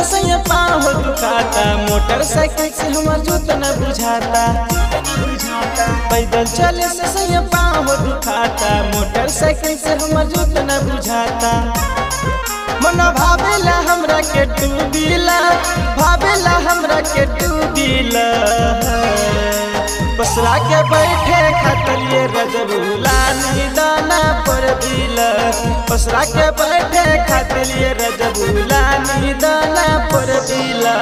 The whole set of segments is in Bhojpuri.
से सैया पाँव दुखाता, मोटरसाइकिल से हमर जूत न बुझाता। पैदल चले से सैया पाँव दुखाता, मोटरसाइकिल से हमर जूत न बुझाता। मना भावेला हमरा के डूबीला, भावेला हमरा के डूबीला। पसरा के बैठे खातिर ये रजबुला निदाना पर दिला। पसरा के बैठे खातिर ये रजबुला निदाना पर दिला।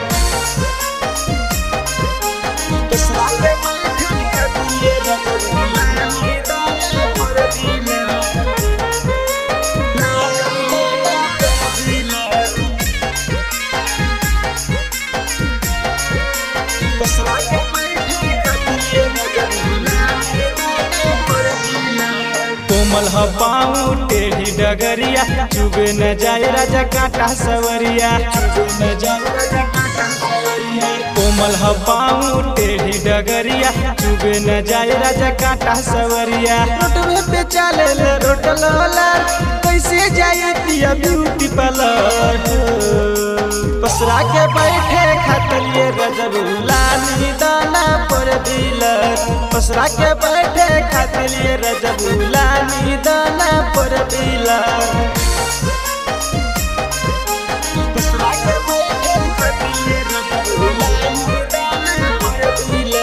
पसरा के बैठे खातिर ये रजबुला निदाना पर दिला। कोमल पाँव टेढ़ी डगरिया, चुबे न जाए राजा काटा सवरिया। कोमल पाँव टेढ़ी डगरिया, चुबे न जाए राजा काटा सवरिया। रोडवे पे चले रोड लॉलर, कैसे जाए पिया ब्यूटी पार्लर। पसरा के बैठे खातिर ये रजबुला निदाना पर दिला। पसरा के बैठे खातिर ये रजबुला निदाना पर दिला। पसरा के बैठे खातिर ये रजबुला निदाना पर दिला।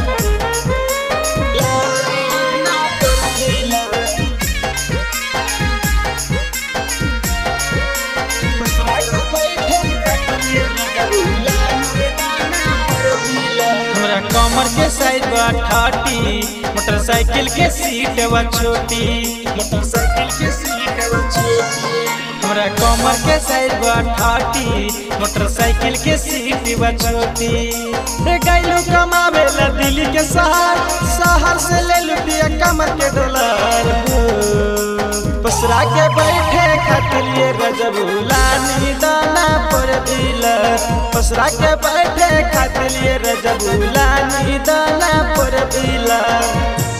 हमरा कमर के साइज बा 30, मोटरसाइकिल के सीट बा छोटी। मोटरसाइकिल के सीट बा छोटी। हमरा कमर के साइज बा 30, मोटरसाइकिल के सीट बा छोटी। रे गइलू कमावे ला दिल्ली के शहर, शहर से ले लू दिया कमर के डॉलर। पसरा के बैठे खातिर ये रजबुला निदाना पर दिला। पसरा के बैठे खातिर ये रजबुला निदाना पर दिला।